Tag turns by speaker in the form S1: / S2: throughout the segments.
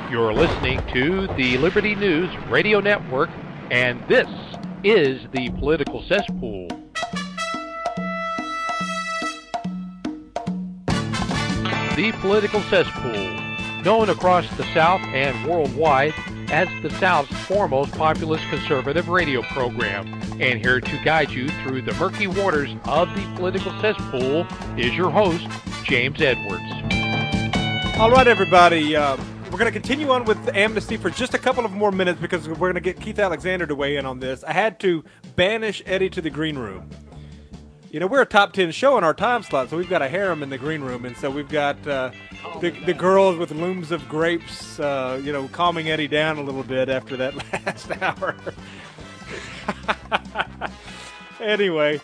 S1: You're listening to the Liberty News Radio Network, and this is the Political Cesspool. The Political Cesspool, known across the South and worldwide as the South's foremost populist conservative radio program. And here to guide you through the murky waters of the Political Cesspool is your host, James Edwards.
S2: All right, everybody. We're going to continue on with amnesty for just a couple of more minutes because we're going to get Keith Alexander to weigh in on this. I had to banish Eddie to the green room. You know, we're a top 10 show in our time slot, so we've got a harem in the green room. And so we've got the girls with looms of grapes, calming Eddie down a little bit after that last hour. Anyway,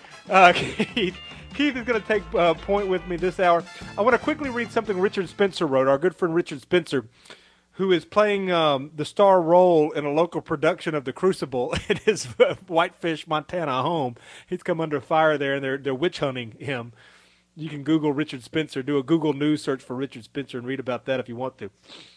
S2: Keith is going to take point with me this hour. I want to quickly read something Richard Spencer wrote, our good friend Richard Spencer, who is playing the star role in a local production of The Crucible in his Whitefish, Montana home. He's come under fire there, and they're witch hunting him. You can Google Richard Spencer, do a Google News search for Richard Spencer, and read about that if you want to.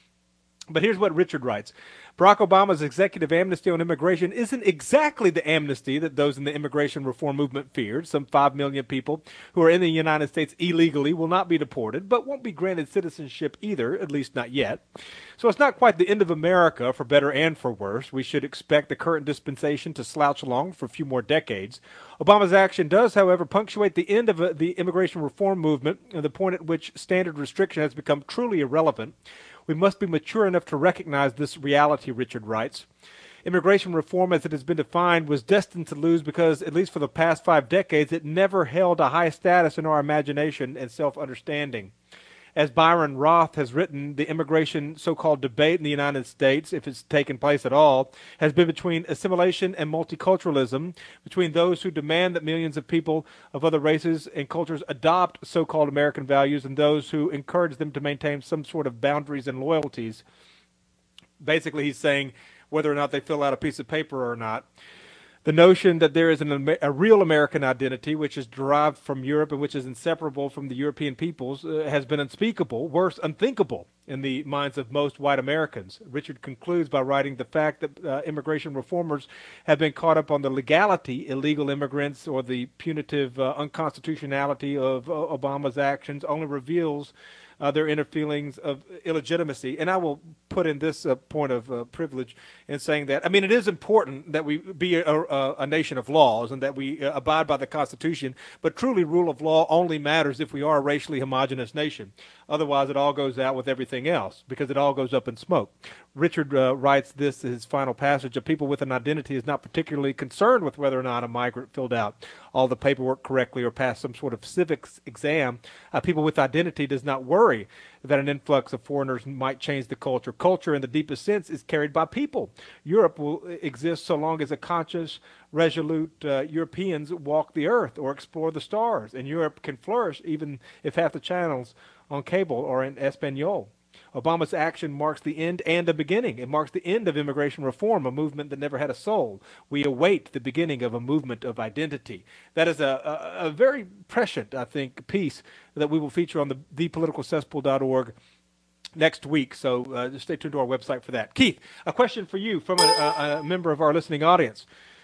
S2: But here's what Richard writes. Barack Obama's executive amnesty on immigration isn't exactly the amnesty that those in the immigration reform movement feared. Some 5 million people who are in the United States illegally will not be deported, but won't be granted citizenship either, at least not yet. So it's not quite the end of America, for better and for worse. We should expect the current dispensation to slouch along for a few more decades. Obama's action does, however, punctuate the end of the immigration reform movement and the point at which standard restriction has become truly irrelevant. We must be mature enough to recognize this reality, Richard writes. Immigration reform, as it has been defined, was destined to lose because, at least for the past 5 decades, it never held a high status in our imagination and self-understanding. As Byron Roth has written, the immigration so-called debate in the United States, if it's taken place at all, has been between assimilation and multiculturalism, between those who demand that millions of people of other races and cultures adopt so-called American values and those who encourage them to maintain some sort of boundaries and loyalties. Basically, he's saying whether or not they fill out a piece of paper or not. The notion that there is a real American identity, which is derived from Europe and which is inseparable from the European peoples, has been unspeakable, worse, unthinkable in the minds of most white Americans. Richard concludes by writing the fact that immigration reformers have been caught up on the legality, illegal immigrants, or the punitive unconstitutionality of Obama's actions only reveals their inner feelings of illegitimacy. And I will put in this point of privilege in saying that, I mean, it is important that we be a nation of laws and that we abide by the Constitution, but truly rule of law only matters if we are a racially homogenous nation. Otherwise, it all goes out with everything else because it all goes up in smoke. Richard writes this in his final passage: a people with an identity is not particularly concerned with whether or not a migrant filled out all the paperwork correctly or passed some sort of civics exam. A people with identity does not worry that an influx of foreigners might change the culture. Culture, in the deepest sense, is carried by people. Europe will exist so long as a conscious, resolute Europeans walk the earth or explore the stars. And Europe can flourish even if half the channels on cable or in Espanol. Obama's action marks the end and the beginning. It marks the end of immigration reform, a movement that never had a soul. We await the beginning of a movement of identity. That is a very prescient, I think, piece that we will feature on the thepoliticalcesspool.org next week. So just stay tuned to our website for that. Keith, a question for you from a member of our listening audience.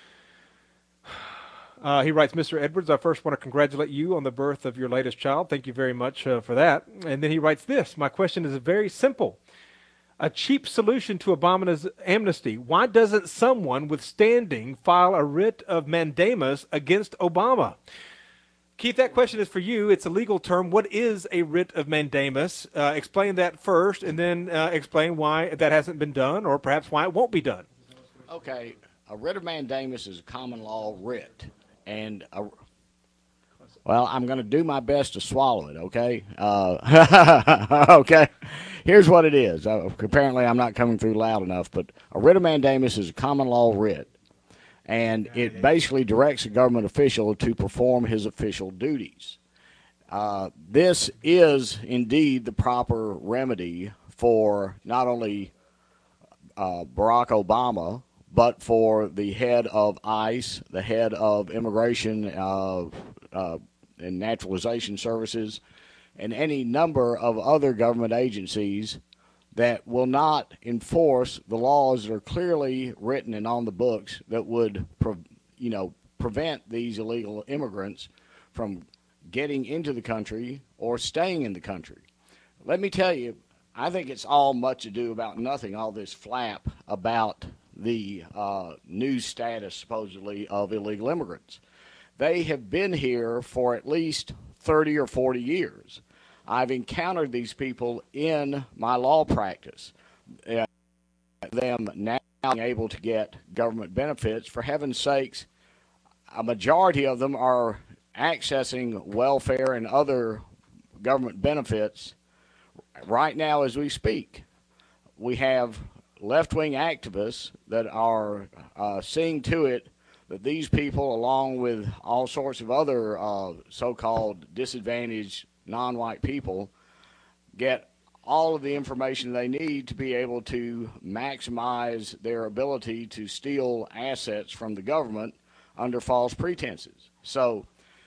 S2: He writes, Mr. Edwards, I first want to congratulate you on the birth of your latest child. Thank you very much for that. And then he writes this. My question is very simple. A cheap solution to Obama's amnesty. Why doesn't someone with standing file a writ of mandamus against Obama? Keith, that question is for you. It's a legal term. What is a writ of mandamus? Explain that first, and then explain why that hasn't been done, or perhaps why it won't be done.
S3: Okay. A writ of mandamus is a common law writ. And, well, I'm going to do my best to swallow it, okay? Okay. Here's what it is. Apparently I'm not coming through loud enough, but a writ of mandamus is a common law writ. And it basically directs a government official to perform his official duties. This is indeed the proper remedy for not only Barack Obama, but for the head of ICE, the head of Immigration and Naturalization Services, and any number of other government agencies that will not enforce the laws that are clearly written and on the books that would, prevent these illegal immigrants from getting into the country or staying in the country. Let me tell you, I think it's all much ado about nothing, all this flap about the new status, supposedly, of illegal immigrants. They have been here for at least 30 or 40 years. I've encountered these people in my law practice. Them now being able to get government benefits. For heaven's sakes, a majority of them are accessing welfare and other government benefits right now as we speak. We have left-wing activists that are seeing to it that these people, along with all sorts of other so-called disadvantaged non-white people, get all of the information they need to be able to maximize their ability to steal assets from the government under false pretenses. So,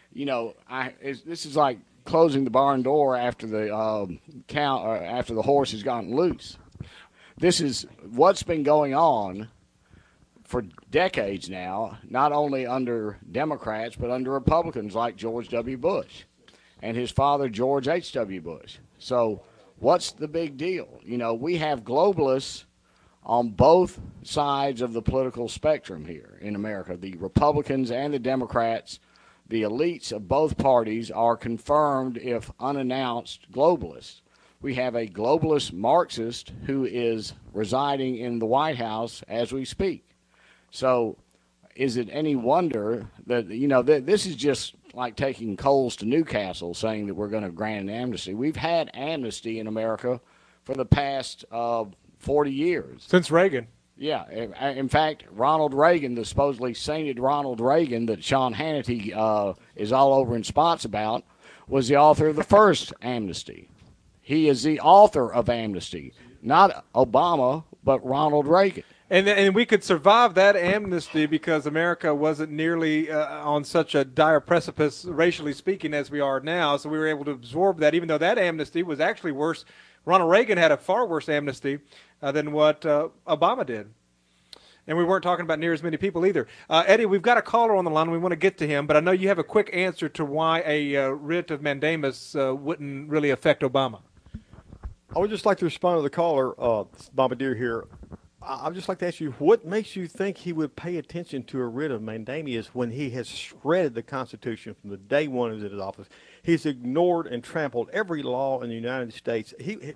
S3: this is like closing the barn door after the after the horse has gotten loose. This is what's been going on for decades now, not only under Democrats but under Republicans like George W. Bush and his father, George H.W. Bush. So what's the big deal? We have globalists on both sides of the political spectrum here in America. The Republicans and the Democrats, the elites of both parties are confirmed, if unannounced, globalists. We have a globalist Marxist who is residing in the White House as we speak. So is it any wonder that, this is just like taking coals to Newcastle, saying that we're going to grant an amnesty. We've had amnesty in America for the past 40 years.
S2: Since Reagan.
S3: Yeah. In fact, Ronald Reagan, the supposedly sainted Ronald Reagan that Sean Hannity is all over in spots about, was the author of the first amnesty. He is the author of amnesty, not Obama, but Ronald Reagan.
S2: And we could survive that amnesty because America wasn't nearly on such a dire precipice, racially speaking, as we are now. So we were able to absorb that, even though that amnesty was actually worse. Ronald Reagan had a far worse amnesty than what Obama did. And we weren't talking about near as many people either. Eddie, we've got a caller on the line. We want to get to him, but I know you have a quick answer to why a writ of mandamus wouldn't really affect Obama.
S4: I would just like to respond to the caller, Bombardier here. I would just like to ask you, what makes you think he would pay attention to a writ of mandamus when he has shredded the Constitution from the day one he was in his office? He's ignored and trampled every law in the United States.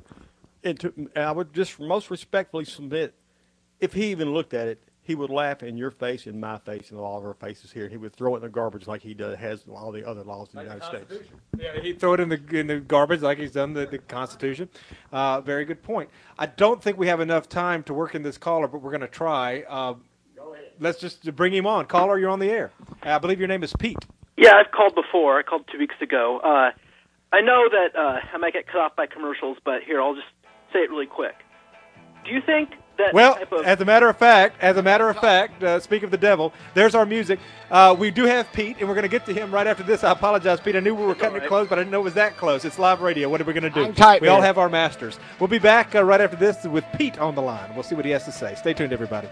S4: I would just most respectfully submit, if he even looked at it, he would laugh in your face, in my face, and all of our faces here, and he would throw it in the garbage like he has in all the other laws in the United States.
S2: Yeah, he'd throw it in the garbage like he's done the Constitution. Very good point. I don't think we have enough time to work in this caller, but we're going to try. Go ahead. Let's just bring him on. Caller, you're on the air. I believe your name is Pete.
S5: Yeah, I've called before. I called 2 weeks ago. I know that I might get cut off by commercials, but here, I'll just say it really quick. Do you think that type of...
S2: as a matter of fact, speak of the devil, there's our music. We do have Pete, and we're going to get to him right after this. I apologize, Pete. I knew we were cutting it close, but I didn't know it was that close. It's live radio. What are we going to do? We all have our masters. We'll be back right after this with Pete on the line. We'll see what he has to say. Stay tuned, everybody.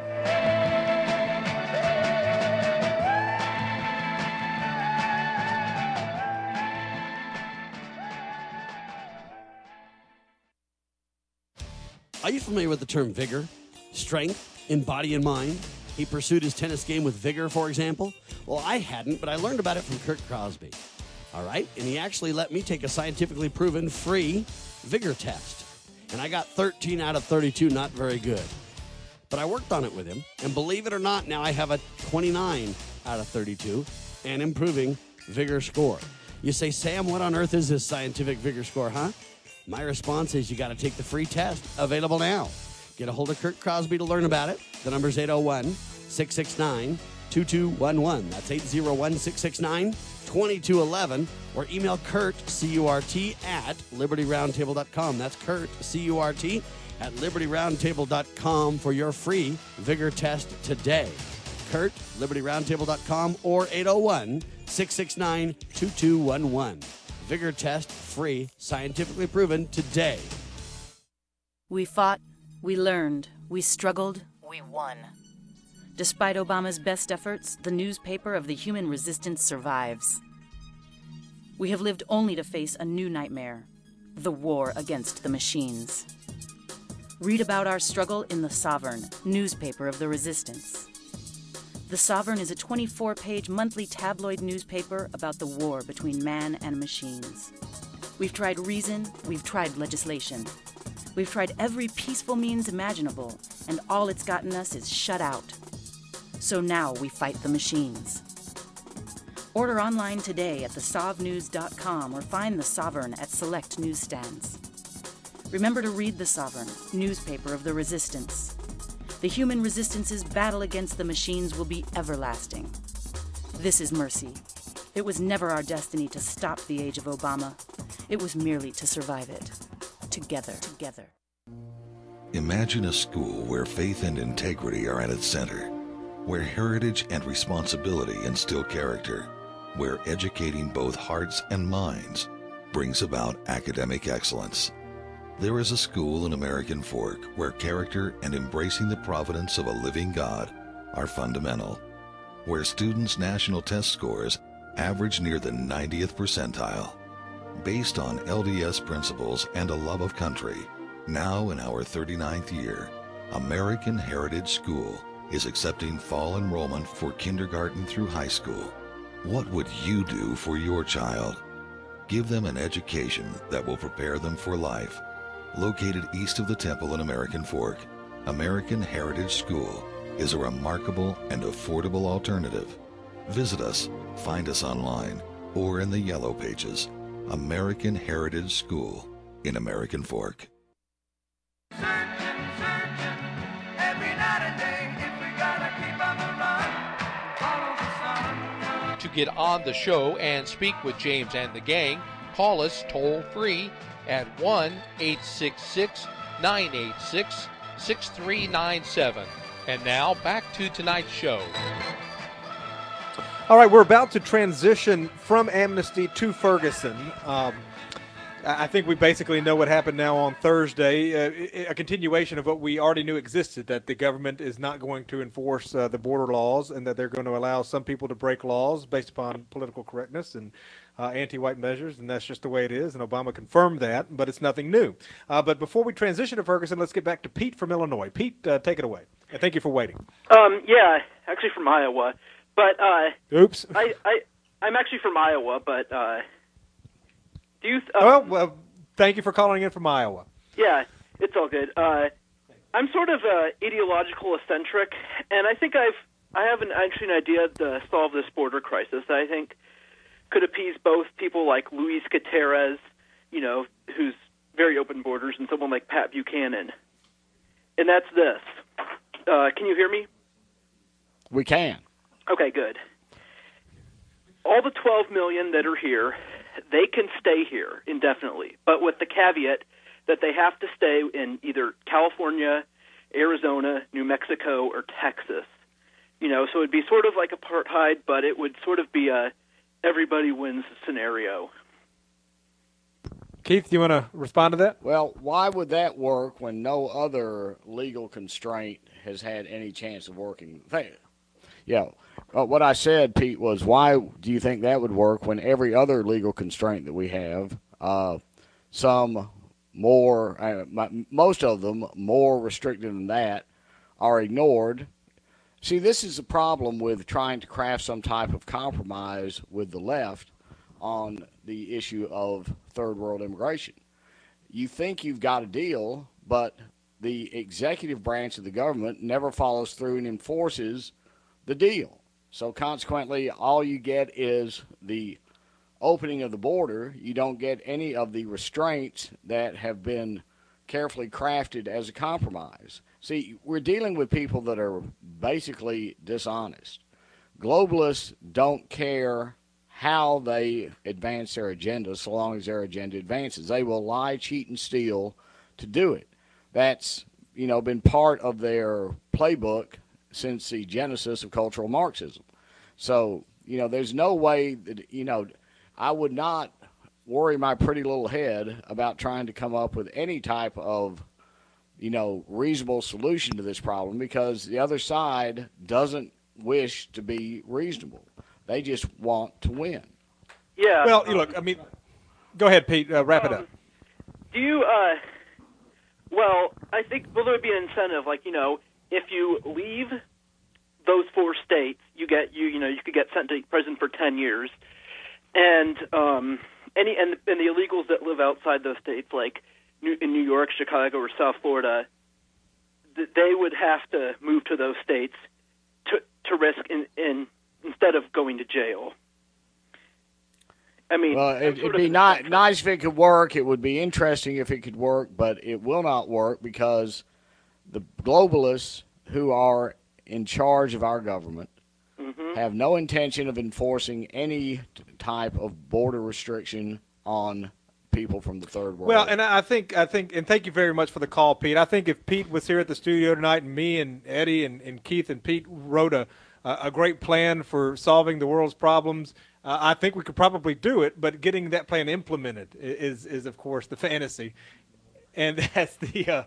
S6: Are you familiar with the term vigor, strength in body and mind? He pursued his tennis game with vigor, for example. Well, I hadn't, but I learned about it from Kurt Crosby. All right? And he actually let me take a scientifically proven free vigor test. And I got 13 out of 32, not very good. But I worked on it with him, and believe it or not, now I have a 29 out of 32 and improving vigor score. You say, Sam, what on earth is this scientific vigor score, huh? My response is you got to take the free test, available now. Get a hold of Kurt Crosby to learn about it. The number's 801-669-2211. That's 801-669-2211. Or email Kurt, C-U-R-T, at LibertyRoundtable.com. That's Kurt, C-U-R-T, at LibertyRoundtable.com for your free vigor test today. Kurt, LibertyRoundtable.com, or 801-669-2211. Vigor test, free, scientifically proven today.
S7: We fought, we learned, we struggled, we won. Despite Obama's best efforts, the newspaper of the human resistance survives. We have lived only to face a new nightmare, the war against the machines. Read about our struggle in The Sovereign, newspaper of the resistance. The Sovereign is a 24-page monthly tabloid newspaper about the war between man and machines. We've tried reason, we've tried legislation. We've tried every peaceful means imaginable, and all it's gotten us is shut out. So now we fight the machines. Order online today at thesovnews.com or find The Sovereign at select newsstands. Remember to read The Sovereign, newspaper of the resistance. The human resistance's battle against the machines will be everlasting. This is mercy. It was never our destiny to stop the age of Obama. It was merely to survive it. Together.
S8: Imagine a school where faith and integrity are at its center, where heritage and responsibility instill character, where educating both hearts and minds brings about academic excellence. There is a school in American Fork where character and embracing the providence of a living God are fundamental, where students' national test scores average near the 90th percentile. Based on LDS principles and a love of country, now in our 39th year, American Heritage School is accepting fall enrollment for kindergarten through high school. What would you do for your child? Give them an education that will prepare them for life. Located east of the temple in American Fork, American Heritage School is a remarkable and affordable alternative. Visit us, find us online, or in the Yellow Pages. American Heritage School in American Fork.
S1: To get on the show and speak with James and the gang, call us toll-free at 1-866-986-6397. And now, back to tonight's show.
S2: All right, we're about to transition from Amnesty to Ferguson. I think we basically know what happened now on Thursday, a continuation of what we already knew existed, that the government is not going to enforce the border laws and that they're going to allow some people to break laws based upon political correctness and anti-white measures, and that's just the way it is, and Obama confirmed that, but it's nothing new. But before we transition to Ferguson, let's get back to Pete from Illinois. Pete, take it away. And thank you for waiting.
S5: Yeah, actually from Iowa. But
S2: oops.
S5: I'm actually from Iowa, but do you?
S2: Well, thank you for calling in from Iowa.
S5: Yeah, it's all good. I'm sort of ideological eccentric, and I think I have an idea to solve this border crisis that I think could appease both people like Luis Gutierrez, who's very open borders, and someone like Pat Buchanan. And that's this. Can you hear me?
S3: We can.
S5: Okay, good. All the 12 million that are here, they can stay here indefinitely, but with the caveat that they have to stay in either California, Arizona, New Mexico, or Texas. So it'd be sort of like apartheid, but it would sort of be a everybody wins scenario.
S2: Keith, do you want to respond to that?
S3: Well, why would that work when no other legal constraint has had any chance of working? Yeah. What I said, Pete, was why do you think that would work when every other legal constraint that we have, some more, most of them more restrictive than that, are ignored? See, this is a problem with trying to craft some type of compromise with the left on the issue of third world immigration. You think you've got a deal, but the executive branch of the government never follows through and enforces the deal. So consequently, all you get is the opening of the border. You don't get any of the restraints that have been carefully crafted as a compromise. See, we're dealing with people that are basically dishonest. Globalists don't care how they advance their agenda so long as their agenda advances. They will lie, cheat, and steal to do it. That's, been part of their playbook since the genesis of cultural Marxism. So, there's no way that, I would not worry my pretty little head about trying to come up with any type of reasonable solution to this problem, because the other side doesn't wish to be reasonable. They just want to win.
S5: Yeah.
S2: Well, look, I mean, go ahead, Pete. Wrap it up.
S5: Do you? Well, I think there would be an incentive, like if you leave those 4 states, you could get sent to prison for 10 years, and the illegals that live outside those states, like in New York, Chicago, or South Florida, they would have to move to those states to risk instead of going to jail. I mean,
S3: well, it'd be nice if it could work. It would be interesting if it could work, but it will not work because the globalists who are in charge of our government have no intention of enforcing any type of border restriction on people from the third world.
S2: Well, and I think, and thank you very much for the call, Pete. I think if Pete was here at the studio tonight, and me and Eddie and Keith and Pete wrote a great plan for solving the world's problems, I think we could probably do it. But getting that plan implemented is of course the fantasy, and that's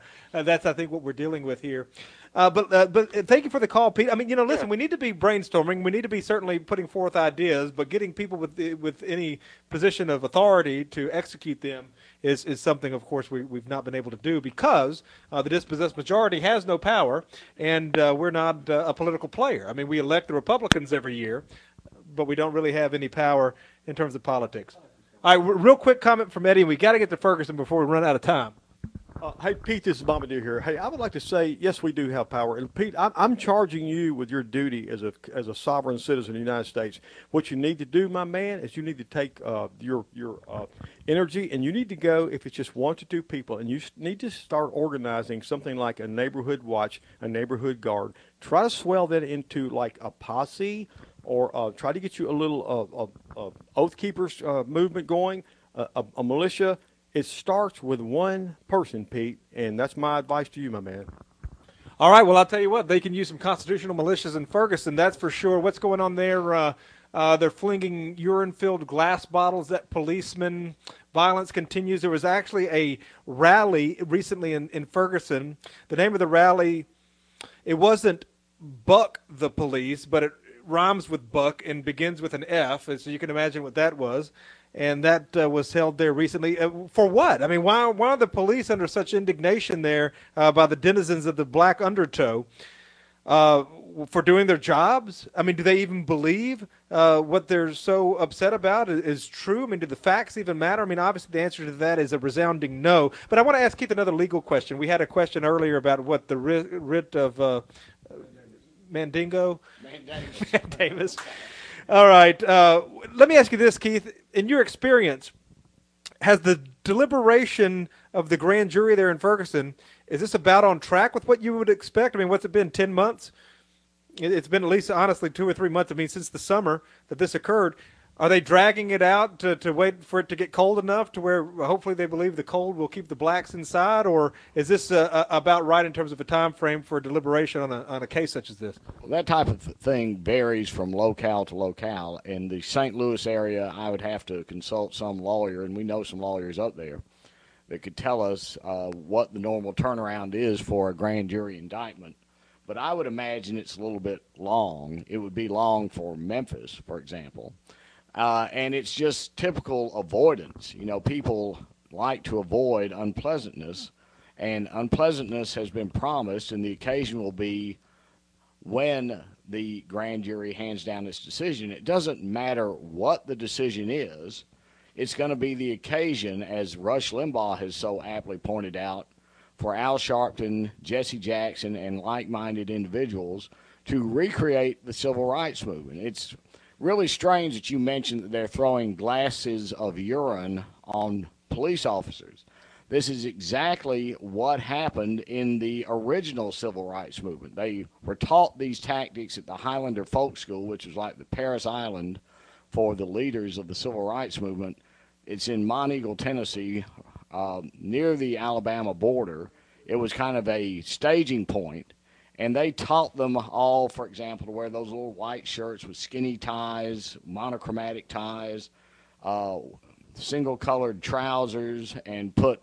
S2: I think what we're dealing with here. But thank you for the call, Pete. I mean, listen, we need to be brainstorming. We need to be certainly putting forth ideas, but getting people with any position of authority to execute them is something, of course, we've not been able to do because the dispossessed majority has no power, and we're not a political player. I mean, we elect the Republicans every year, but we don't really have any power in terms of politics. All right, real quick comment from Eddie, and we got to get to Ferguson before we run out of time.
S4: Hey, Pete, this is Bombardier here. Hey, I would like to say, yes, we do have power. And, Pete, I'm charging you with your duty as a sovereign citizen of the United States. What you need to do, my man, is you need to take your energy, and you need to go, if it's just 1 to 2 people, and you need to start organizing something like a neighborhood watch, a neighborhood guard. Try to swell that into like a posse, or try to get you a little Oath Keepers movement going, a militia. It starts with one person, Pete, and that's my advice to you, my man.
S2: All right, well, I'll tell you what, they can use some constitutional militias in Ferguson, that's for sure. What's going on there? They're flinging urine-filled glass bottles at policemen. Violence continues. There was actually a rally recently in Ferguson. The name of the rally, it wasn't Buck the Police, but it rhymes with Buck and begins with an F, so you can imagine what that was. And that was held there recently. For what? I mean, why are the police under such indignation there by the denizens of the Black Undertow for doing their jobs? I mean, do they even believe what they're so upset about is true? I mean, do the facts even matter? I mean, obviously the answer to that is a resounding no. But I want to ask Keith another legal question. We had a question earlier about what the writ of Mandingo? Mandamus. All right. Let me ask you this, Keith. In your experience, has the deliberation of the grand jury there in Ferguson, is this about on track with what you would expect? I mean, what's it been, 10 months? It's been at least, honestly, 2 or 3 months, I mean, since the summer that this occurred. Are they dragging it out to wait for it to get cold enough to where hopefully they believe the cold will keep the blacks inside? Or is this about right in terms of a time frame for deliberation on a case such as this?
S3: Well, that type of thing varies from locale to locale. In the St. Louis area, I would have to consult some lawyer, and we know some lawyers up there that could tell us what the normal turnaround is for a grand jury indictment. But I would imagine it's a little bit long. It would be long for Memphis, for example. And it's just typical avoidance. People like to avoid unpleasantness, and unpleasantness has been promised, and the occasion will be when the grand jury hands down its decision. It doesn't matter what the decision is. It's going to be the occasion, as Rush Limbaugh has so aptly pointed out, for Al Sharpton, Jesse Jackson, and like-minded individuals to recreate the civil rights movement. It's really strange that you mentioned that they're throwing glasses of urine on police officers. This is exactly what happened in the original civil rights movement. They were taught these tactics at the Highlander Folk School, which was like the Paris Island for the leaders of the civil rights movement. It's in Monteagle, Tennessee, near the Alabama border. It was kind of a staging point. And they taught them all, for example, to wear those little white shirts with skinny ties, monochromatic ties, single-colored trousers, and put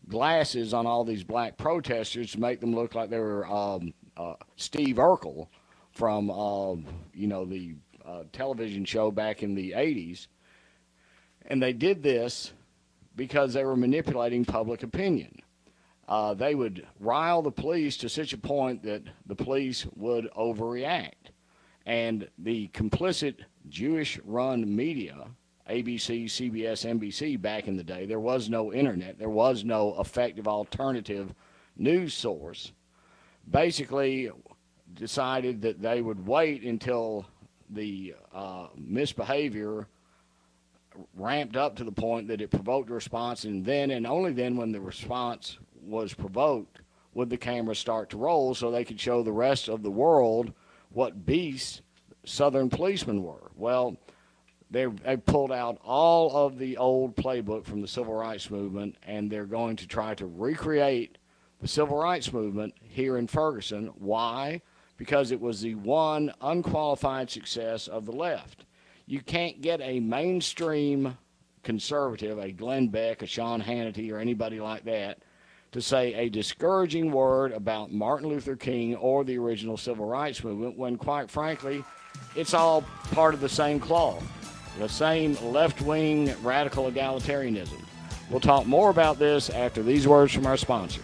S3: glasses on all these black protesters to make them look like they were Steve Urkel from, the television show back in the 80s. And they did this because they were manipulating public opinion. They would rile the police to such a point that the police would overreact. And the complicit Jewish-run media, ABC, CBS, NBC, back in the day, there was no internet, there was no effective alternative news source, basically decided that they would wait until the misbehavior ramped up to the point that it provoked a response, and then and only then when the response was provoked would the camera start to roll so they could show the rest of the world what beasts Southern policemen were. Well, they pulled out all of the old playbook from the Civil Rights Movement, and they're going to try to recreate the Civil Rights Movement here in Ferguson. Why? Because it was the one unqualified success of the left. You can't get a mainstream conservative, a Glenn Beck, a Sean Hannity, or anybody like that, to say a discouraging word about Martin Luther King or the original Civil Rights Movement when, quite frankly, it's all part of the same cloth, the same left-wing radical egalitarianism. We'll talk more about this after these words from our sponsors.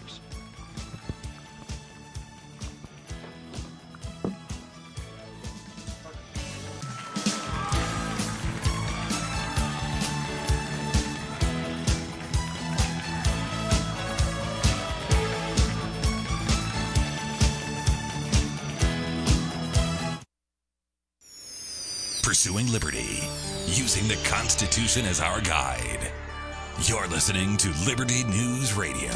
S9: Pursuing liberty, using the Constitution as our guide. You're listening to Liberty News Radio.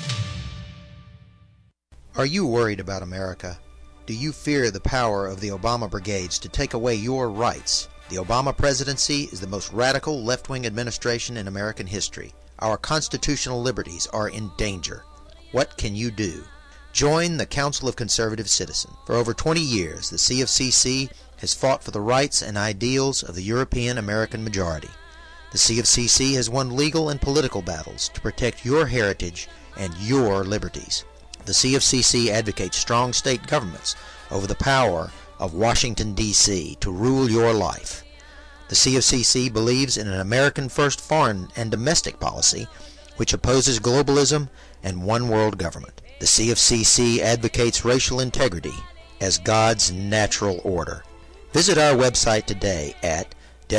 S10: Are you worried about America? Do you fear the power of the Obama brigades to take away your rights? The Obama presidency is the most radical left-wing administration in American history. Our constitutional liberties are in danger. What can you do? Join the Council of Conservative Citizens. For over 20 years, the CFCC has fought for the rights and ideals of the European American majority. The CFCC has won legal and political battles to protect your heritage and your liberties. The CFCC advocates strong state governments over the power of Washington, D.C. to rule your life. The CFCC believes in an American-first foreign and domestic policy which opposes globalism and one-world government. The CFCC advocates racial integrity as God's natural order. Visit our website today at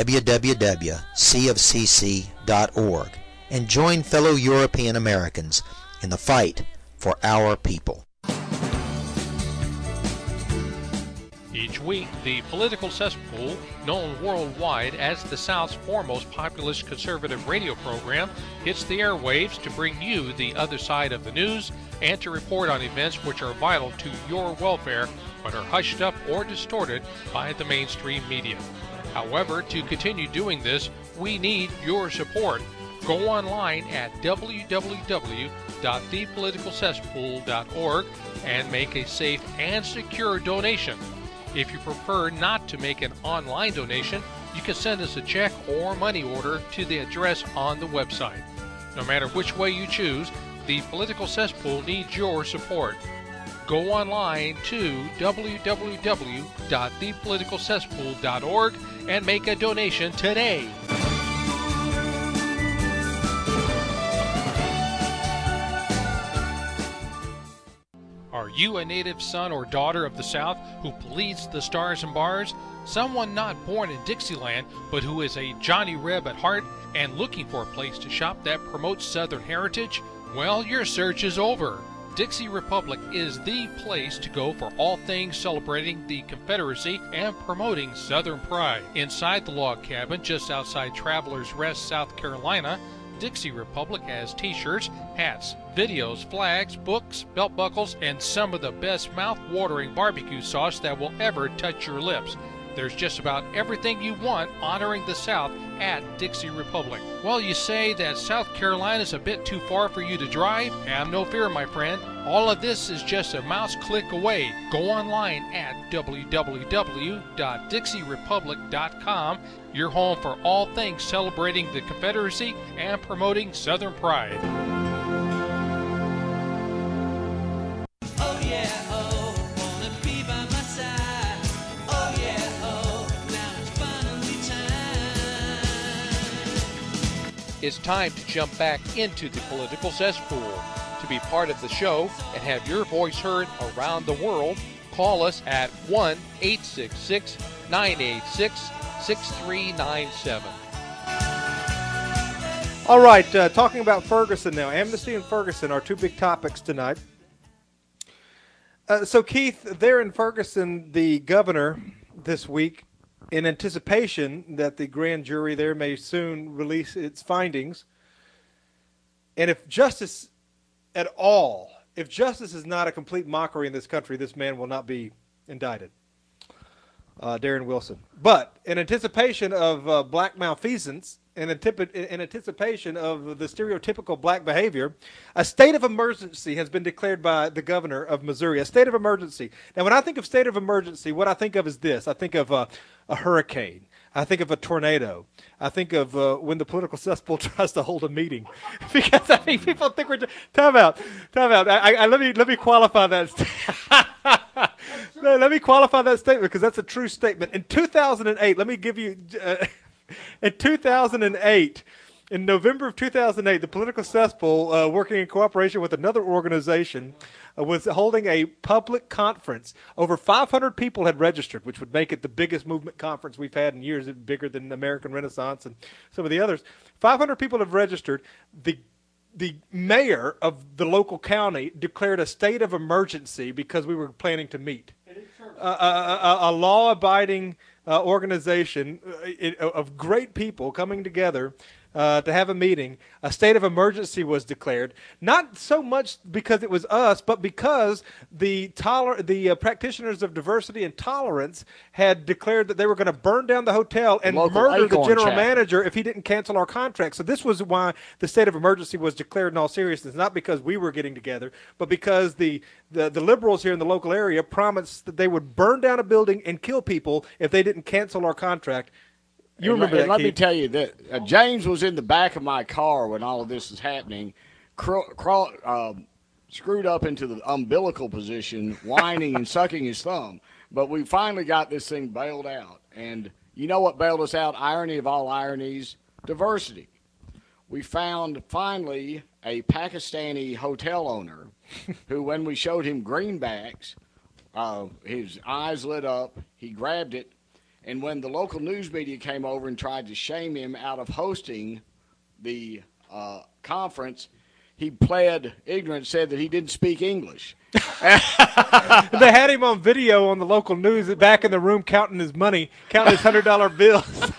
S10: www.cfcc.org and join fellow European Americans in the fight for our people.
S1: Each week, the Political Cesspool, known worldwide as the South's foremost populist conservative radio program, hits the airwaves to bring you the other side of the news and to report on events which are vital to your welfare but are hushed up or distorted by the mainstream media. However, to continue doing this, we need your support. Go online at www.thepoliticalcesspool.org and make a safe and secure donation. If you prefer not to make an online donation, you can send us a check or money order to the address on the website. No matter which way you choose, the Political Cesspool needs your support. Go online to www.thepoliticalcesspool.org and make a donation today. Are you a native son or daughter of the South who bleeds the stars and bars? Someone not born in Dixieland, but who is a Johnny Reb at heart and looking for a place to shop that promotes Southern heritage? Well, your search is over. Dixie Republic is the place to go for all things celebrating the Confederacy and promoting Southern pride. Inside the log cabin just outside Travelers Rest, South Carolina, Dixie Republic has t-shirts, hats, videos, flags, books, belt buckles, and some of the best mouth-watering barbecue sauce that will ever touch your lips. There's just about everything you want honoring the South at Dixie Republic. Well, you say that South Carolina is a bit too far for you to drive? Have no fear, my friend. All of this is just a mouse click away. Go online at www.dixierepublic.com, your home for all things celebrating the Confederacy and promoting Southern pride. it's time to jump back into the political cesspool. To be part of the show and have your voice heard around the world, call us at 1-866-986-6397.
S2: All right, talking about Ferguson now. Amnesty and Ferguson are two big topics tonight. So, Keith, there in Ferguson, the governor this week, in anticipation that the grand jury there may soon release its findings, and if justice is not a complete mockery in this country, this man will not be indicted. Darren Wilson. But in anticipation of black malfeasance, in anticipation of the stereotypical black behavior, a state of emergency has been declared by the governor of Missouri. A state of emergency. Now, when I think of state of emergency, what I think of is this. I think of a hurricane. I think of a tornado. I think of when the political cesspool tries to hold a meeting. Because I mean, people think we're time out. Let me qualify that. Let me qualify that statement because that's a true statement. In 2008, let me give you. In 2008, in November of 2008, the political cesspool, working in cooperation with another organization, was holding a public conference. Over 500 people had registered, which would make it the biggest movement conference we've had in years, bigger than the American Renaissance and some of the others. 500 people have registered. The mayor of the local county declared a state of emergency because we were planning to meet. A law-abiding organization of great people coming together to have a meeting. A state of emergency was declared, not so much because it was us, but because the practitioners of diversity and tolerance had declared that they were going to burn down the hotel and murder the general manager if he didn't cancel our contract. So this was why the state of emergency was declared in all seriousness, not because we were getting together, but because the liberals here in the local area promised that they would burn down a building and kill people if they didn't cancel our contract. You remember that,
S3: let
S2: Keith.
S3: me tell you that James was in the back of my car when all of this was happening, screwed up into the umbilical position, whining and sucking his thumb. But we finally got this thing bailed out. And you know what bailed us out? Irony of all ironies, diversity. We found finally a Pakistani hotel owner who, when we showed him greenbacks, his eyes lit up, he grabbed it. And when the local news media came over and tried to shame him out of hosting the conference, he pled ignorance, said that he didn't speak English.
S2: They had him on video on the local news back in the room counting his money, counting his $100 bills.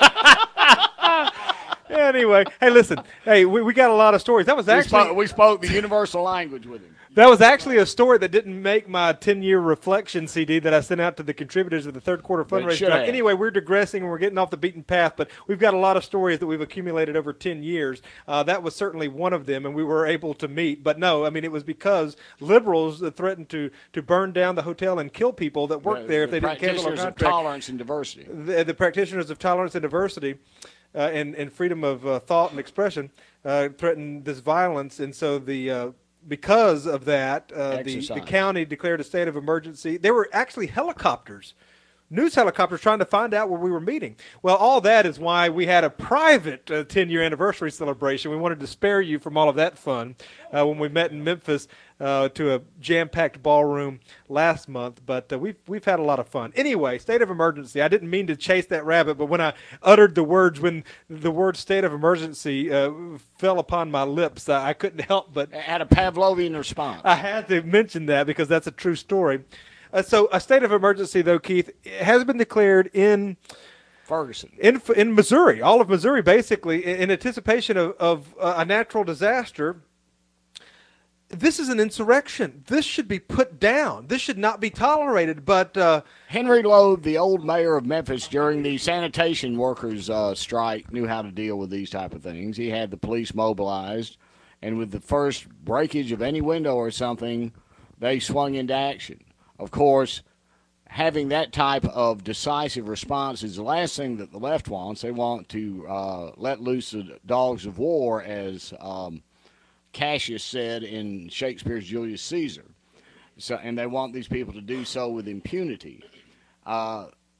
S2: Anyway, hey, listen. Hey, we got a lot of stories. That was actually
S3: we spoke the universal language with him.
S2: That was actually a story that didn't make my 10-year reflection CD that I sent out to the contributors of the third quarter fundraiser. Anyway, we're digressing and we're getting off the beaten path, but we've got a lot of stories that we've accumulated over 10 years. That was certainly one of them, and we were able to meet. But no, I mean, it was because liberals threatened to burn down the hotel and kill people that worked there if they didn't cancel our contract.
S3: The practitioners of tolerance and diversity.
S2: The practitioners of tolerance and diversity and freedom of thought and expression threatened this violence, and so because of that, the county declared a state of emergency. There were actually helicopters, news helicopters, trying to find out where we were meeting. Well, all that is why we had a private 10-year anniversary celebration. We wanted to spare you from all of that fun when we met in Memphis to a jam-packed ballroom last month. But we've had a lot of fun. Anyway, state of emergency. I didn't mean to chase that rabbit, but when I uttered the words, when the word state of emergency fell upon my lips, I couldn't help but
S3: had a Pavlovian response.
S2: I had to mention that because that's a true story. So a state of emergency, though, Keith, has been declared in
S3: Ferguson,
S2: in Missouri, all of Missouri, basically, in anticipation of a natural disaster. This is an insurrection. This should be put down. This should not be tolerated. But
S3: Henry Lode, the old mayor of Memphis, during the sanitation workers' strike, knew how to deal with these type of things. He had the police mobilized, and with the first breakage of any window or something, they swung into action. Of course, having that type of decisive response is the last thing that the left wants. They want to let loose the dogs of war, as Cassius said in Shakespeare's Julius Caesar. And they want these people to do so with impunity.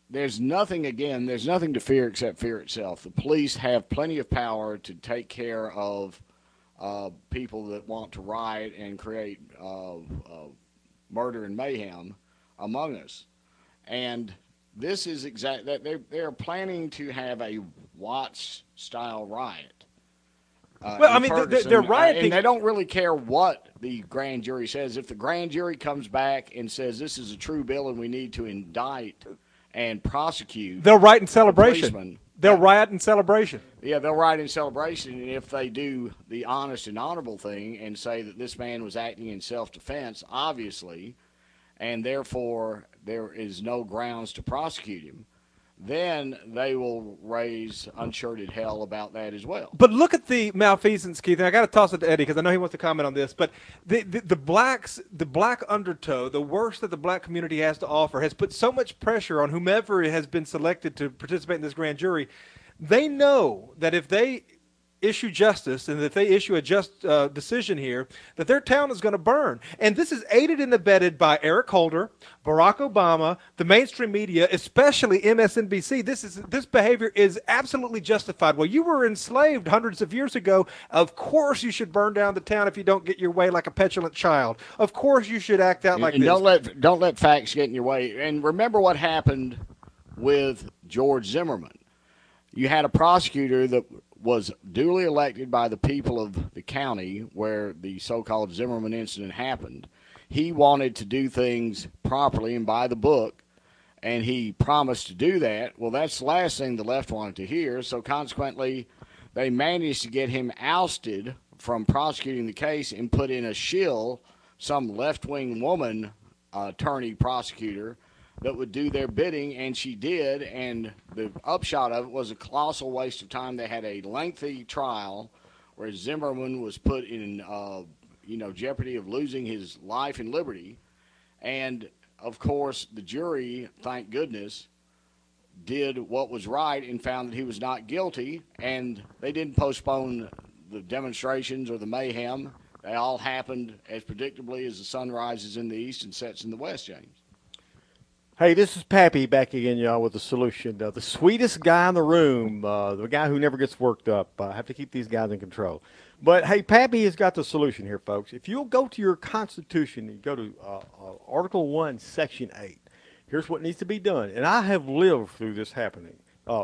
S3: there's nothing to fear except fear itself. The police have plenty of power to take care of people that want to riot and create murder and mayhem among us. And this is they're planning to have a Watts-style riot.
S2: Well, I mean, they're rioting.
S3: And they don't really care what the grand jury says. If the grand jury comes back and says this is a true bill and we need to indict and prosecute,
S2: they'll riot in celebration. They'll riot in celebration.
S3: Yeah, they'll riot in celebration. And if they do the honest and honorable thing and say that this man was acting in self-defense, obviously, and therefore there is no grounds to prosecute him, then they will raise unshirted hell about that as well.
S2: But look at the malfeasance, Keith, and I got to toss it to Eddie because I know he wants to comment on this. But the black undertow, the worst that the black community has to offer, has put so much pressure on whomever has been selected to participate in this grand jury. They know that if they issue justice and if they issue a just decision here, that their town is going to burn. And this is aided and abetted by Eric Holder, Barack Obama, the mainstream media, especially MSNBC. This behavior is absolutely justified. Well, you were enslaved hundreds of years ago. Of course you should burn down the town if you don't get your way like a petulant child. Of course you should act out like this.
S3: Don't let facts get in your way. And remember what happened with George Zimmerman. You had a prosecutor that was duly elected by the people of the county where the so-called Zimmerman incident happened. He wanted to do things properly and by the book, and he promised to do that. Well, that's the last thing the left wanted to hear, so consequently they managed to get him ousted from prosecuting the case and put in a shill, some left-wing woman attorney prosecutor, that would do their bidding, and she did, and the upshot of it was a colossal waste of time. They had a lengthy trial where Zimmerman was put in jeopardy of losing his life and liberty, and, of course, the jury, thank goodness, did what was right and found that he was not guilty, and they didn't postpone the demonstrations or the mayhem. They all happened as predictably as the sun rises in the east and sets in the west, James.
S4: Hey, this is Pappy back again, y'all, with the solution. The sweetest guy in the room, the guy who never gets worked up. I have to keep these guys in control. But, hey, Pappy has got the solution here, folks. If you'll go to your Constitution and go to Article 1, Section 8, here's what needs to be done. And I have lived through this happening, a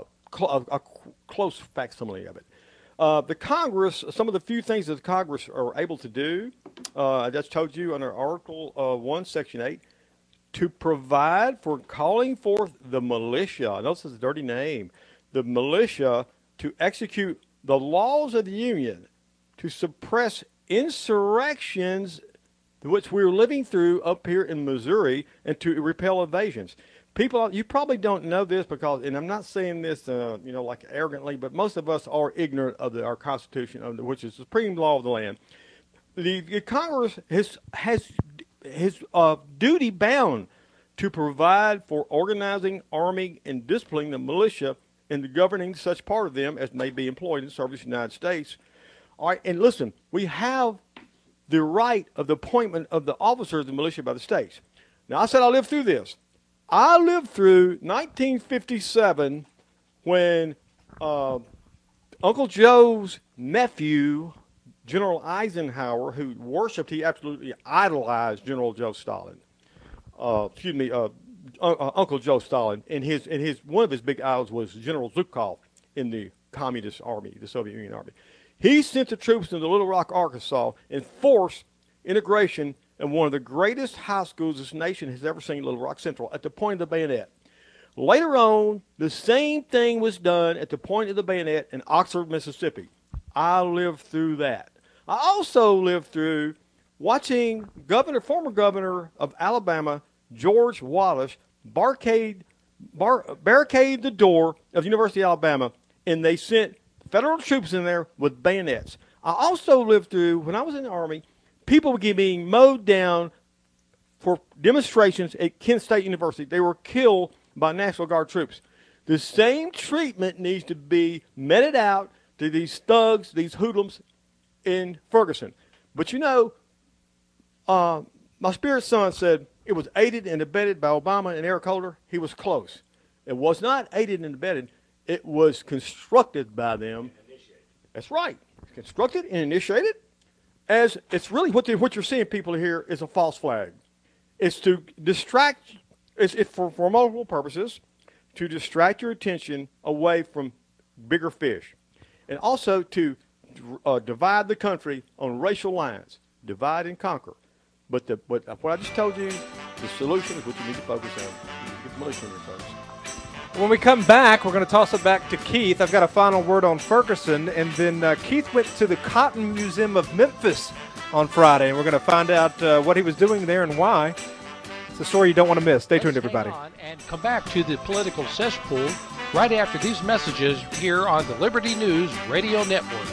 S4: close facsimile of it. The Congress, some of the few things that the Congress are able to do, I just told you under Article 1, Section 8, to provide for calling forth the militia, notice it's a dirty name, the militia to execute the laws of the Union, to suppress insurrections which we're living through up here in Missouri, and to repel invasions. People, you probably don't know this because, and I'm not saying this, like arrogantly, but most of us are ignorant of our Constitution, which is the supreme law of the land. The Congress has his duty bound to provide for organizing, arming, and disciplining the militia and governing such part of them as may be employed in service of the United States. All right, and listen, we have the right of the appointment of the officers of the militia by the states. Now, I said I lived through this. I lived through 1957 when Uncle Joe's nephew, General Eisenhower, who worshipped, he absolutely idolized General Joe Stalin. Uncle Joe Stalin, and his one of his big idols was General Zhukov in the Communist Army, the Soviet Union Army. He sent the troops into Little Rock, Arkansas, and forced integration in one of the greatest high schools this nation has ever seen, Little Rock Central, at the point of the bayonet. Later on, the same thing was done at the point of the bayonet in Oxford, Mississippi. I lived through that. I also lived through watching former governor of Alabama, George Wallace, barricade the door of the University of Alabama, and they sent federal troops in there with bayonets. I also lived through, when I was in the Army, people were being mowed down for demonstrations at Kent State University. They were killed by National Guard troops. The same treatment needs to be meted out to these thugs, these hoodlums in Ferguson. But my spirit son said it was aided and abetted by Obama and Eric Holder. He was close. It was not aided and abetted. It was constructed by them. That's right. It's constructed and initiated as it's really what you're seeing people here is a false flag. It's to distract, it's for multiple purposes, to distract your attention away from bigger fish. And also to divide the country on racial lines. Divide and conquer. But what I just told you, the solution is what you need to focus on. You need to get militia in there, folks.
S2: When we come back, we're going to toss it back to Keith. I've got a final word on Ferguson, and then Keith went to the Cotton Museum of Memphis on Friday, and we're going to find out what he was doing there and why. It's a story you don't want to miss. Stay tuned, everybody.
S1: Hang on and come back to the political cesspool right after these messages here on the Liberty News Radio Network.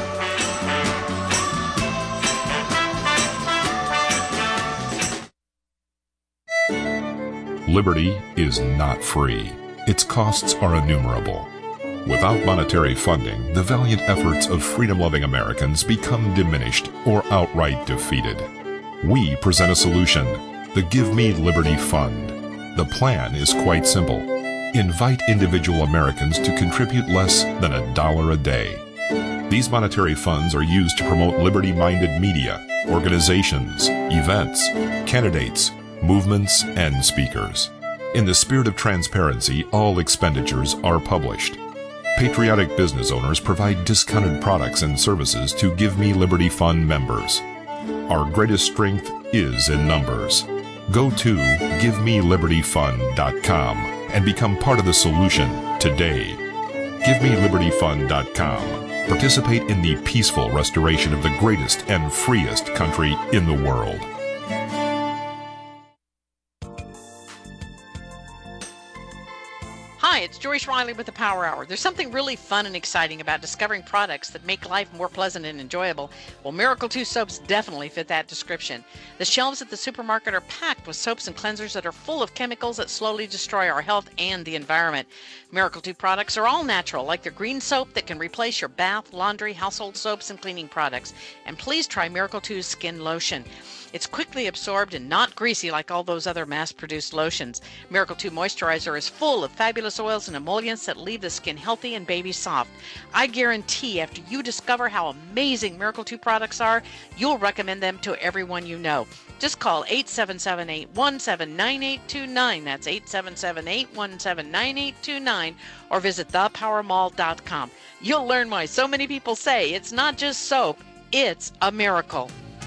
S11: Liberty is not free. Its costs are innumerable. Without monetary funding, the valiant efforts of freedom-loving Americans become diminished or outright defeated. We present a solution, the Give Me Liberty Fund. The plan is quite simple. Invite individual Americans to contribute less than $1 a day. These monetary funds are used to promote liberty-minded media, organizations, events, candidates, movements, and speakers. In the spirit of transparency, all expenditures are published. Patriotic business owners provide discounted products and services to Give Me Liberty Fund members. Our greatest strength is in numbers. Go to GiveMeLibertyFund.com and become part of the solution today. GiveMeLibertyFund.com. Participate in the peaceful restoration of the greatest and freest country in the world.
S12: Hi, it's Joyce Riley with the Power Hour. There's something really fun and exciting about discovering products that make life more pleasant and enjoyable. Well, Miracle 2 soaps definitely fit that description. The shelves at the supermarket are packed with soaps and cleansers that are full of chemicals that slowly destroy our health and the environment. Miracle 2 products are all natural, like their green soap that can replace your bath, laundry, household soaps, and cleaning products. And please try Miracle 2's skin lotion. It's quickly absorbed and not greasy like all those other mass-produced lotions. Miracle 2 Moisturizer is full of fabulous oils and emollients that leave the skin healthy and baby soft. I guarantee after you discover how amazing Miracle 2 products are, you'll recommend them to everyone you know. Just call 877-817-9829. That's 877-817-9829. Or visit thepowermall.com. You'll learn why so many people say it's not just soap, it's a miracle.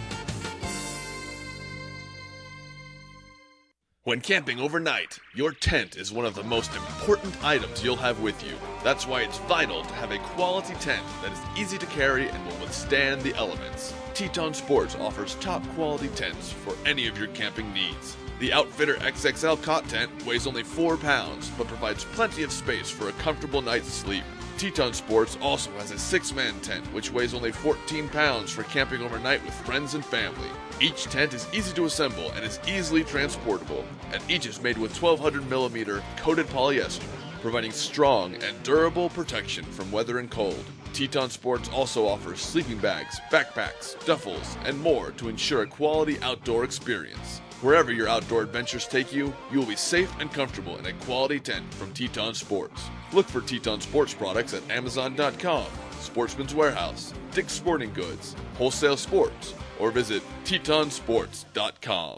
S13: When camping overnight, your tent is one of the most important items you'll have with you. That's why it's vital to have a quality tent that is easy to carry and will withstand the elements. Teton Sports offers top quality tents for any of your camping needs. The Outfitter XXL cot tent weighs only 4 pounds, but provides plenty of space for a comfortable night's sleep. Teton Sports also has a 6-man tent, which weighs only 14 pounds for camping overnight with friends and family. Each tent is easy to assemble and is easily transportable, and each is made with 1200 millimeter coated polyester, providing strong and durable protection from weather and cold. Teton Sports also offers sleeping bags, backpacks, duffels, and more to ensure a quality outdoor experience. Wherever your outdoor adventures take you, you will be safe and comfortable in a quality tent from Teton Sports. Look for Teton Sports products at Amazon.com, Sportsman's Warehouse, Dick's Sporting Goods, Wholesale Sports, or visit TetonSports.com.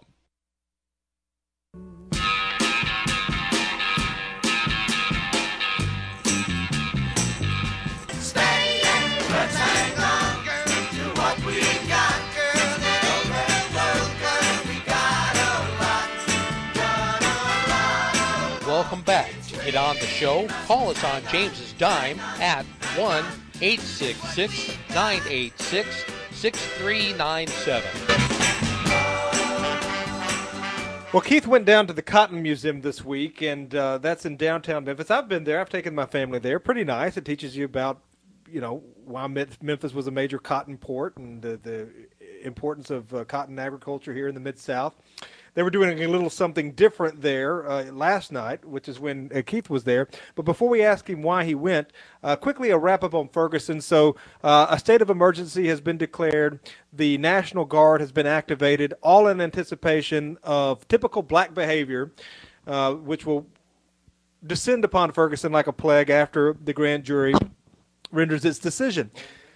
S1: Welcome back. To get on the show, call us on James's Dime at 1-866-986-6397.
S2: Well, Keith went down to the Cotton Museum this week, and that's in downtown Memphis. I've been there. I've taken my family there. Pretty nice. It teaches you about, why Memphis was a major cotton port and the importance of cotton agriculture here in the Mid-South. They were doing a little something different there last night, which is when Keith was there. But before we ask him why he went, quickly a wrap-up on Ferguson. So a state of emergency has been declared. The National Guard has been activated, all in anticipation of typical black behavior, which will descend upon Ferguson like a plague after the grand jury renders its decision.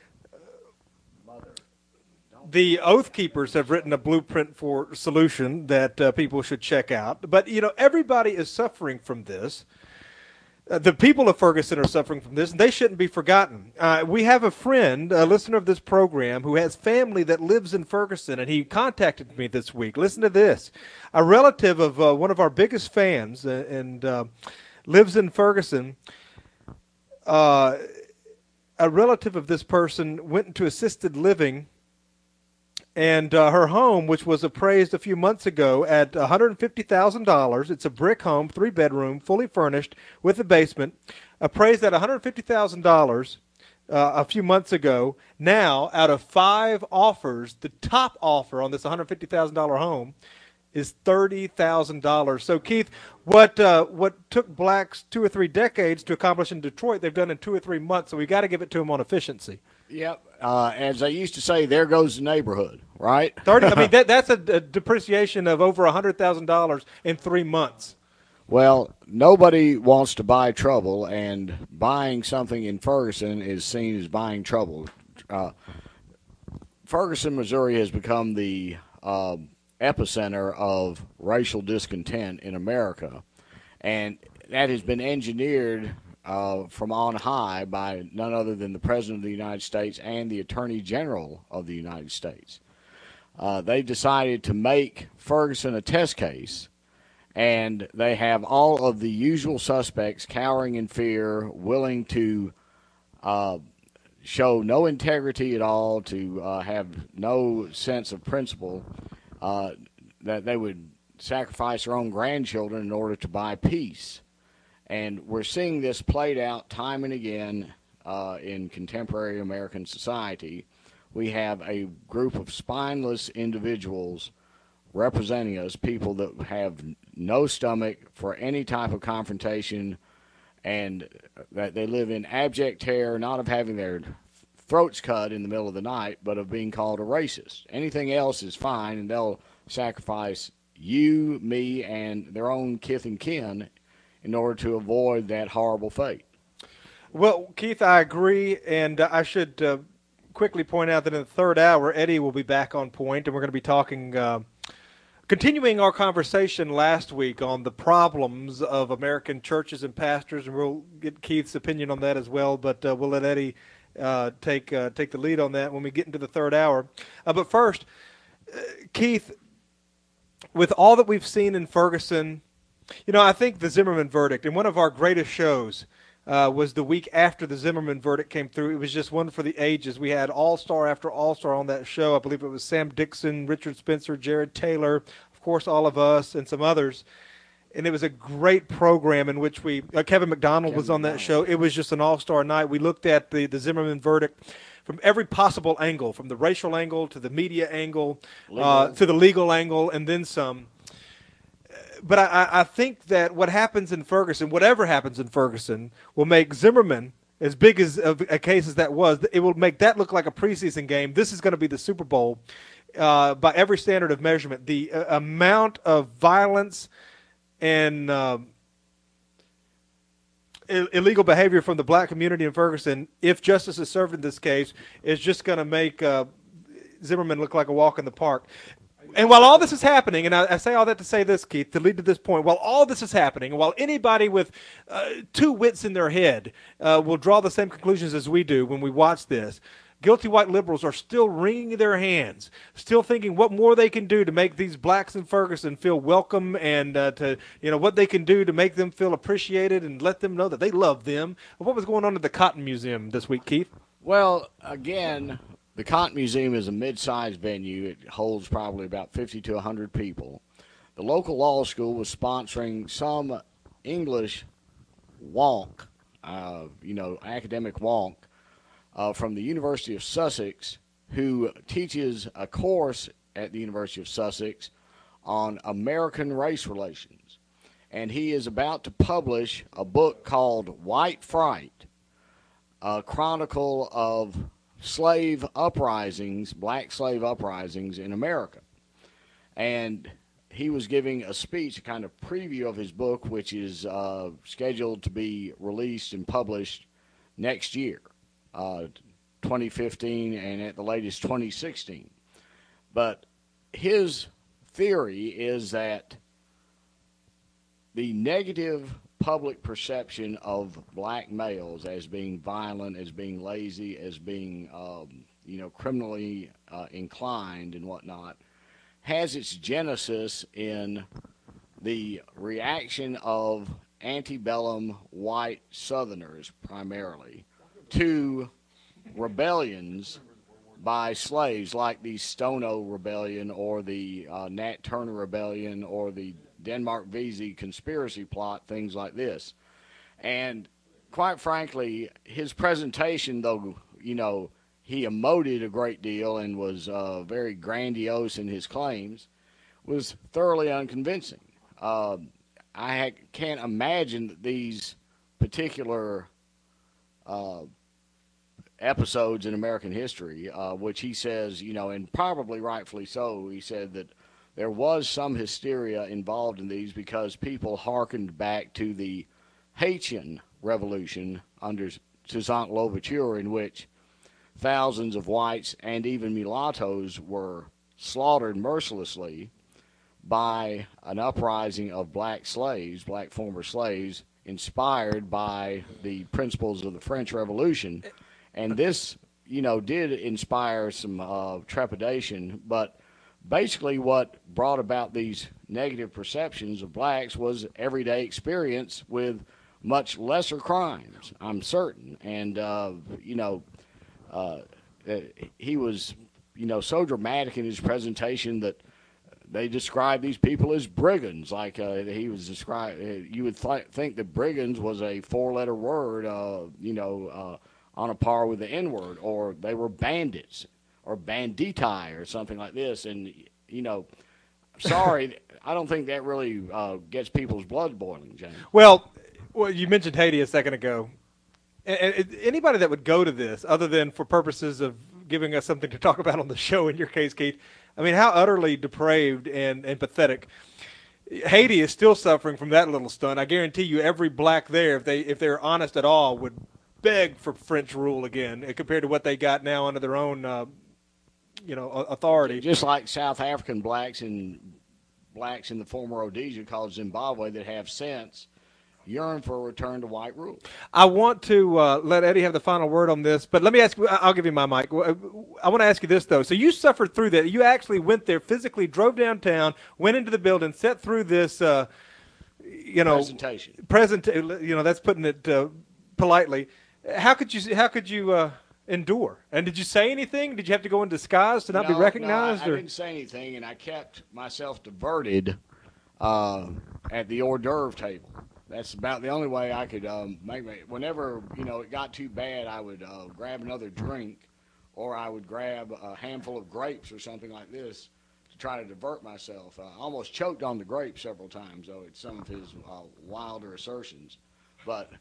S2: The Oath Keepers have written a blueprint for solution that people should check out. But, everybody is suffering from this. The people of Ferguson are suffering from this, and they shouldn't be forgotten. We have a friend, a listener of this program, who has family that lives in Ferguson, and he contacted me this week. Listen to this. A relative of one of our biggest fans and lives in Ferguson. A relative of this person went into assisted living, and her home, which was appraised a few months ago at $150,000, it's a brick home, 3-bedroom, fully furnished with a basement, appraised at $150,000 a few months ago. Now, out of 5 offers, the top offer on this $150,000 home is $30,000. So, Keith, what took blacks 2 or 3 decades to accomplish in Detroit, they've done in 2 or 3 months. So we got to give it to them on efficiency.
S3: Yep. As they used to say, there goes the neighborhood, right?
S2: 30. I mean, that's a depreciation of over $100,000 in 3 months.
S3: Well, nobody wants to buy trouble, and buying something in Ferguson is seen as buying trouble. Ferguson, Missouri has become the epicenter of racial discontent in America, and that has been engineered from on high by none other than the President of the United States and the Attorney General of the United States. They decided to make Ferguson a test case, and they have all of the usual suspects cowering in fear, willing to show no integrity at all, to have no sense of principle, that they would sacrifice their own grandchildren in order to buy peace. And we're seeing this played out time and again in contemporary American society. We have a group of spineless individuals representing us, people that have no stomach for any type of confrontation, and that they live in abject terror, not of having their throats cut in the middle of the night, but of being called a racist. Anything else is fine, and they'll sacrifice you, me, and their own kith and kin in order to avoid that horrible fate.
S2: Well, Keith, I agree, and I should quickly point out that in the third hour, Eddie will be back on point, and we're going to be talking, continuing our conversation last week on the problems of American churches and pastors, and we'll get Keith's opinion on that as well, but we'll let Eddie take the lead on that when we get into the third hour. But first, Keith, with all that we've seen in Ferguson, I think the Zimmerman verdict, and one of our greatest shows was the week after the Zimmerman verdict came through. It was just one for the ages. We had all-star after all-star on that show. I believe it was Sam Dixon, Richard Spencer, Jared Taylor, of course, all of us, and some others. And it was a great program in which Kevin McDonald was on that show. It was just an all-star night. We looked at the Zimmerman verdict from every possible angle, from the racial angle to the media angle to the legal angle, and then some. But I think that what happens in Ferguson, whatever happens in Ferguson, will make Zimmerman, as big as a case as that was, it will make that look like a preseason game. This is going to be the Super Bowl by every standard of measurement. The amount of violence and illegal behavior from the black community in Ferguson, if justice is served in this case, is just going to make Zimmerman look like a walk in the park. And while all this is happening, and I say all that to say this, Keith, to lead to this point, while all this is happening, and while anybody with 2 wits in their head will draw the same conclusions as we do when we watch this, guilty white liberals are still wringing their hands, still thinking what more they can do to make these blacks in Ferguson feel welcome, and what they can do to make them feel appreciated and let them know that they love them. What was going on at the Cotton Museum this week, Keith?
S3: Well, again, the Cotton Museum is a mid-sized venue. It holds probably about 50 to 100 people. The local law school was sponsoring some English wonk, academic wonk, from the University of Sussex, who teaches a course at the University of Sussex on American race relations. And he is about to publish a book called White Fright, a chronicle of slave uprisings, black slave uprisings in America. And he was giving a speech, a kind of preview of his book, which is scheduled to be released and published next year, 2015, and at the latest 2016. But his theory is that the negative public perception of black males as being violent, as being lazy, as being criminally inclined and whatnot, has its genesis in the reaction of antebellum white Southerners primarily to rebellions by slaves like the Stono Rebellion or the Nat Turner Rebellion or the Denmark Vesey conspiracy plot, things like this. And quite frankly, his presentation, though, he emoted a great deal and was very grandiose in his claims, was thoroughly unconvincing. I can't imagine that these particular episodes in American history, which he says, and probably rightfully so, he said that there was some hysteria involved in these because people hearkened back to the Haitian Revolution under Toussaint Louverture, in which thousands of whites and even mulattoes were slaughtered mercilessly by an uprising of black slaves, black former slaves, inspired by the principles of the French Revolution. And this, did inspire some trepidation, but basically what brought about these negative perceptions of blacks was everyday experience with much lesser crimes, I'm certain. And, he was, so dramatic in his presentation that they described these people as brigands. Like he was described, you would think that brigands was a four-letter word, on a par with the N-word, or they were bandits or banditti or something like this. And, sorry, I don't think that really gets people's blood boiling, James.
S2: Well, you mentioned Haiti a second ago. Anybody that would go to this, other than for purposes of giving us something to talk about on the show, in your case, Keith, I mean, how utterly depraved and pathetic. Haiti is still suffering from that little stunt. I guarantee you every black there, if they're honest at all, would beg for French rule again compared to what they got now under their own, authority.
S3: Just like South African blacks and blacks in the former Rhodesia called Zimbabwe that have sense yearn for a return to white rule.
S2: I want to let Eddie have the final word on this, but let me ask you, I'll give you my mic. I want to ask you this, though. So you suffered through that. You actually went there physically, drove downtown, went into the building, sat through this,
S3: presentation.
S2: That's putting it politely. How could you endure? And did you say anything? Did you have to go in disguise to not be recognized?
S3: No, I didn't say anything, and I kept myself diverted at the hors d'oeuvre table. That's about the only way I could make me. Whenever it got too bad, I would grab another drink, or I would grab a handful of grapes or something like this to try to divert myself. I almost choked on the grapes several times, though, at some of his wilder assertions. But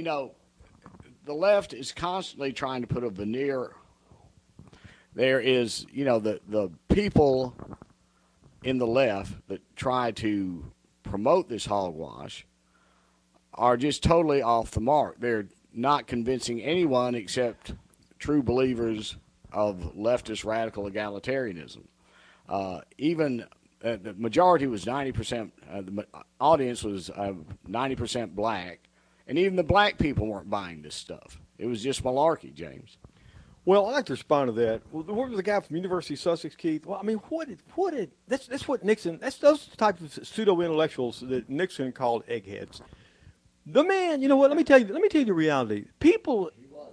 S3: the left is constantly trying to put a veneer. There is, the people in the left that try to promote this hogwash are just totally off the mark. They're not convincing anyone except true believers of leftist radical egalitarianism. Even the majority was 90%, the audience was 90% black, and even the black people weren't buying this stuff. It was just malarkey, James.
S4: Well, I'd like to respond to that. Well, what was the guy from University of Sussex, Keith? Well, I mean, that's what Nixon, that's those types of pseudo-intellectuals that Nixon called eggheads. The man, you know what, let me tell you the reality. People,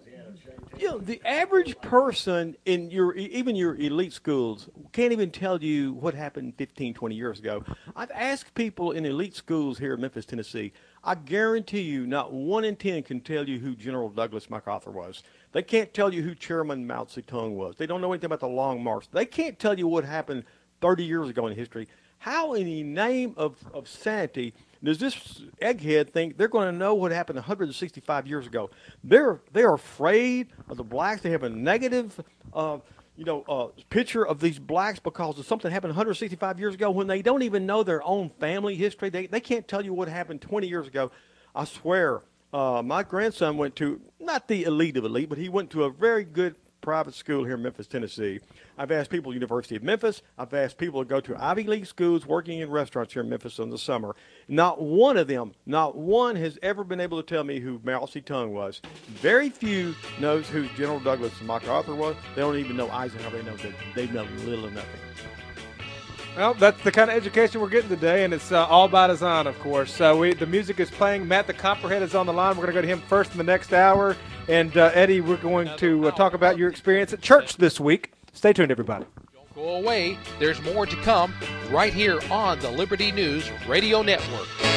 S4: the average person in even your elite schools can't even tell you what happened 15, 20 years ago. I've asked people in elite schools here in Memphis, Tennessee. I guarantee you not 1 in 10 can tell you who General Douglas MacArthur was. They can't tell you who Chairman Mao Zedong was. They don't know anything about the Long March. They can't tell you what happened 30 years ago in history. How in the name of sanity does this egghead think they're going to know what happened 165 years ago? They are afraid of the blacks. They have a negative picture of these blacks because of something happened 165 years ago when they don't even know their own family history. They can't tell you what happened 20 years ago. I swear, my grandson went to, not the elite of elite, but he went to a very good private school here in Memphis, Tennessee. I've asked people, University of Memphis. I've asked people to go to Ivy League schools working in restaurants here in Memphis in the summer. Not one of them, not one has ever been able to tell me who Mao Zedong was. Very few knows who General Douglas and MacArthur was. They don't even know Eisenhower. They know little or nothing.
S2: Well, that's the kind of education we're getting today, and it's all by design, of course. The music is playing. Matt the Copperhead is on the line. We're going to go to him first in the next hour. And, Eddie, we're going to talk about your experience at church this week. Stay tuned, everybody.
S1: Don't go away. There's more to come right here on the Liberty News Radio Network.